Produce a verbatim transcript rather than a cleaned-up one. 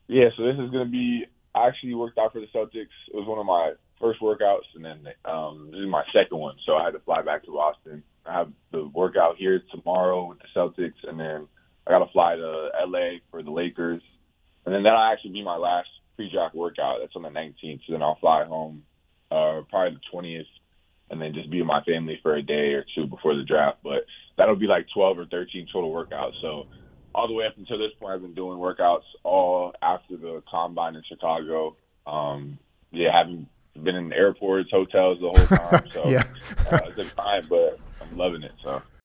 Yeah, so this is gonna be. I actually worked out for the Celtics. It was one of my first workouts, and then um, this is my second one. So I had to fly back to Boston. I have the workout here tomorrow with the Celtics, and then I got to fly to L A for the Lakers, and then that'll actually be my last pre-draft workout. That's on the nineteenth. So then I'll fly home, uh, probably the twentieth, and then just be with my family for a day or two before the draft. But that'll be like twelve or thirteen total workouts. So all the way up until this point, I've been doing workouts all after the combine in Chicago. Um, yeah, haven't been in airports, hotels the whole time. So Yeah. uh, it's a time, but I'm loving it. So.